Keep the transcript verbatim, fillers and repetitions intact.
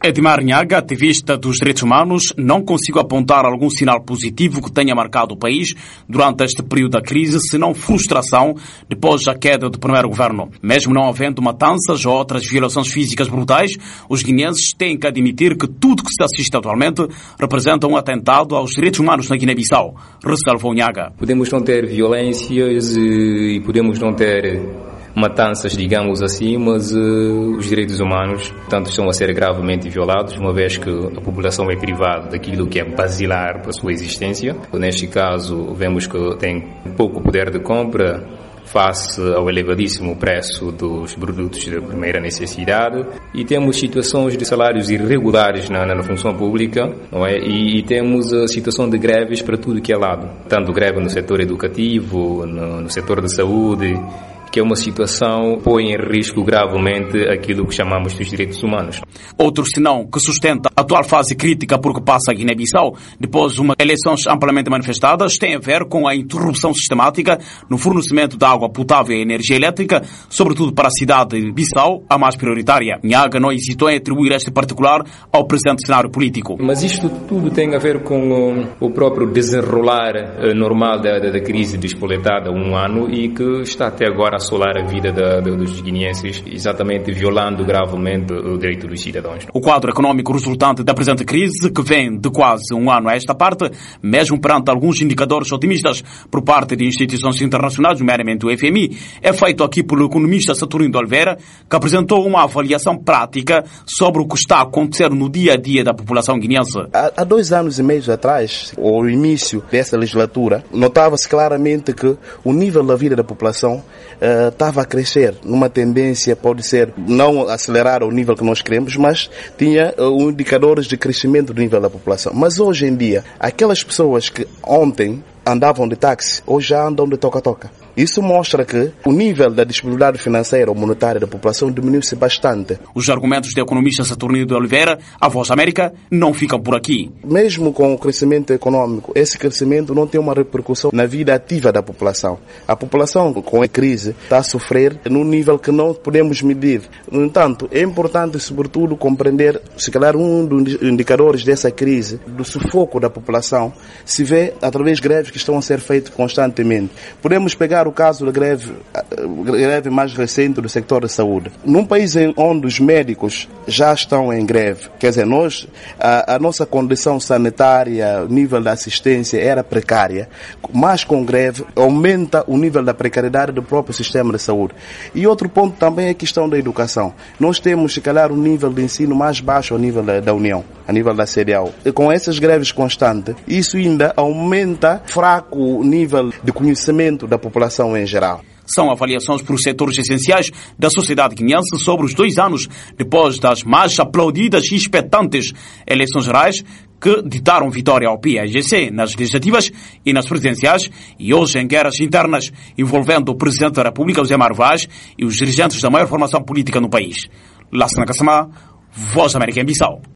Edmar Nhaga, ativista dos direitos humanos, não consigo apontar algum sinal positivo que tenha marcado o país durante este período da crise, senão frustração depois da queda do primeiro governo. Mesmo não havendo matanças ou outras violações físicas brutais, os guineenses têm que admitir que tudo que se assiste atualmente representa um atentado aos direitos humanos na Guiné-Bissau, ressalvou Nhaga. Podemos não ter violências e podemos não ter matanças, digamos assim, mas uh, os direitos humanos, portanto, estão a ser gravemente violados, uma vez que a população é privada daquilo que é basilar para a sua existência. Neste caso, vemos que tem pouco poder de compra face ao elevadíssimo preço dos produtos de primeira necessidade, e temos situações de salários irregulares na, na função pública, não é? E, e temos a situação de greves para tudo que é lado, tanto greve no setor educativo, no, no setor de saúde, que é uma situação que põe em risco gravemente aquilo que chamamos dos direitos humanos. Outro sinal que sustenta a atual fase crítica por que passa a Guiné-Bissau, depois de umas eleições amplamente manifestadas, tem a ver com a interrupção sistemática no fornecimento de água potável e energia elétrica, sobretudo para a cidade de Bissau, a mais prioritária. Nhaga não hesitou em atribuir este particular ao presente cenário político. Mas isto tudo tem a ver com o próprio desenrolar normal da, da crise despoletada há um ano e que está até agora a assolar a vida da, da, dos guineenses, exatamente violando gravemente o direito dos cidadãos. O quadro econômico resultante da presente crise, que vem de quase um ano a esta parte, mesmo perante alguns indicadores otimistas por parte de instituições internacionais, nomeadamente o F M I, é feito aqui pelo economista Saturnino de Oliveira, que apresentou uma avaliação prática sobre o que está a acontecer no dia a dia da população guineense. Há, há dois anos e meio atrás, ao início dessa legislatura, notava-se claramente que o nível da vida da população uh, estava a crescer numa tendência, pode ser, não acelerar ao nível que nós queremos, mas tinha uh, indicadores de crescimento do nível da população. Mas hoje em dia, aquelas pessoas que ontem andavam de táxi, hoje já andam de toca-toca. Isso mostra que o nível da disponibilidade financeira ou monetária da população diminuiu-se bastante. Os argumentos do economista Saturnino de Oliveira, a Voz da América, não ficam por aqui. Mesmo com o crescimento econômico, esse crescimento não tem uma repercussão na vida ativa da população. A população, com a crise, está a sofrer num nível que não podemos medir. No entanto, é importante, sobretudo, compreender, se calhar, um dos indicadores dessa crise, do sufoco da população, se vê através de greves que estão a ser feitas constantemente. Podemos pegar o caso da greve, greve mais recente do sector da saúde. Num país onde os médicos já estão em greve, quer dizer, nós, a, a nossa condição sanitária, o nível da assistência era precária, mas com greve aumenta o nível da precariedade do próprio sistema de saúde. E outro ponto também é a questão da educação. Nós temos, se calhar, um nível de ensino mais baixo ao nível da, da União, a nível da C D A U. E com essas greves constantes, isso ainda aumenta fraco o nível de conhecimento da população em geral. São avaliações por setores essenciais da sociedade guineense sobre os dois anos depois das mais aplaudidas e expectantes eleições gerais que ditaram vitória ao P I A G C nas legislativas e nas presidenciais, e hoje em guerras internas envolvendo o Presidente da República, José Mário Vaz, e os dirigentes da maior formação política no país. Lassana Kassama, Voz da América em Bissau.